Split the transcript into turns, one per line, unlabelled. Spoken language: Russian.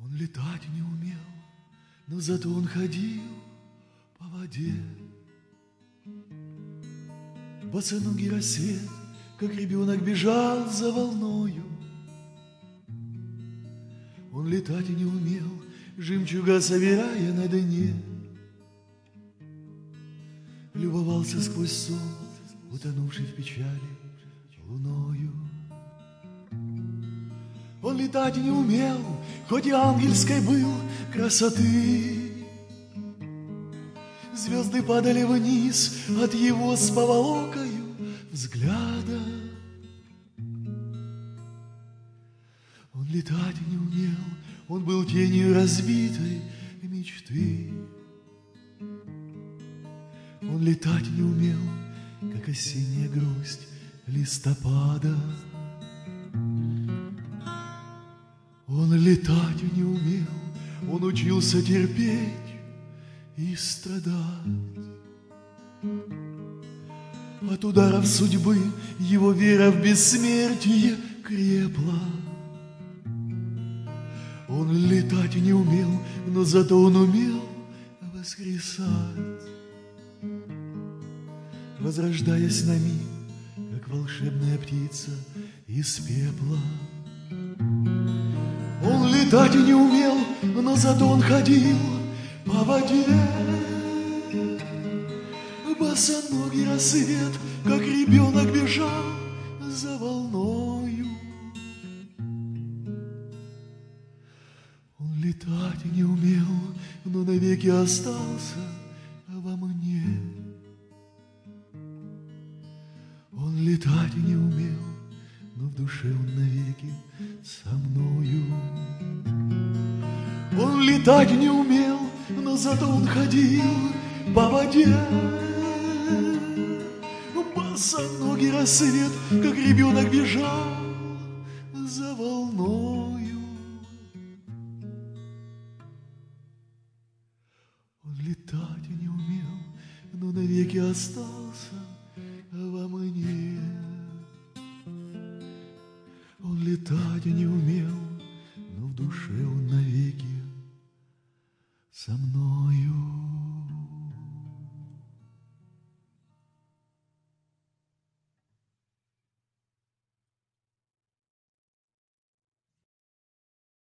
Он летать не умел, но зато он ходил по воде. Босоногий рассвет, как ребенок, бежал за волною. Он летать не умел, жемчуга собирая на дне. Любовался сквозь сон, утонувший в печали луною. Он летать не умел, хоть и ангельской был красоты. Звезды падали вниз от его с поволокою взгляда. Он летать не умел, он был тенью разбитой мечты. Он летать не умел, как осенняя грусть листопада. Он летать не умел, он учился терпеть и страдать. От ударов судьбы его вера в бессмертие крепла. Он летать не умел, но зато он умел воскресать, возрождаясь на миг, как волшебная птица из пепла. Он летать не умел, но зато он ходил по воде. Босоногий рассвет, как ребенок, бежал за волною. Он летать не умел, но навеки остался во мне. Он летать не умел, но в душе он навеки со мною. Он летать не умел, но зато он ходил по воде. Босоногий рассвет, как ребенок, бежал за волною. Он летать не умел, но навеки остался во мне. Он летать не умел, но в душе он навеки со мною.